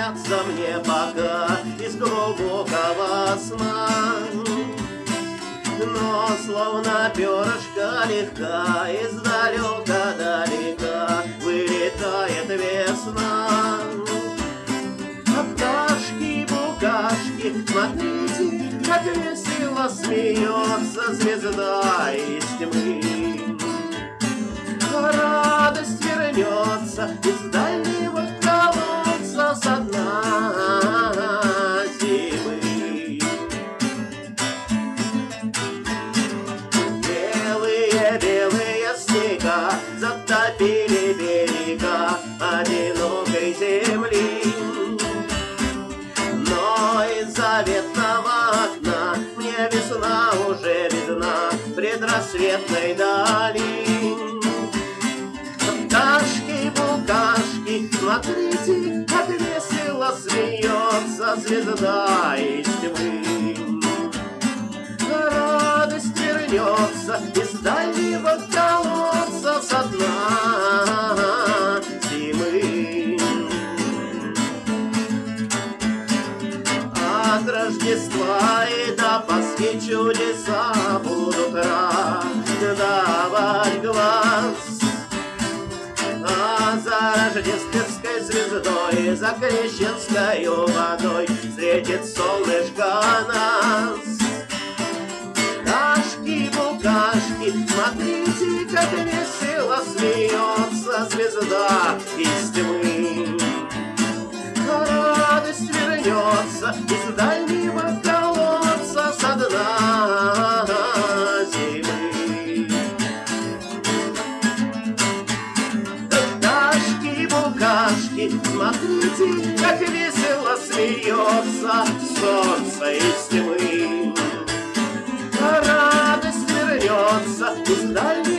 снятся мне пока из глубокого сна. Но словно перышко легка издалека-далека вылетает весна. А пташки-букашки, смотрите, как весело смеется звезда из тьмы. Радость вернется из дальнего колодца со дна зимы. Белые-белые снега затопили берега одинокой земли. Но из заветного окна мне весна уже видна в предрассветной дали. Пташки-букашки, смотрите, как весело смеется звезда из тьмы. Радость вернется из дальнего колодца со дна зимы. От Рождества и до Пасхи чудеса будут радовать глаз. А за рождественской звездой, за крещенскою водой встретит солнышко нас. Пташки-букашки, смотрите, как весело смеется звезда из тьмы. Радость вернется из дальнего колодца со дна зимы. Пташки-букашки, смотрите, как весело смеется солнце из тьмы. Радость вернется из дальнего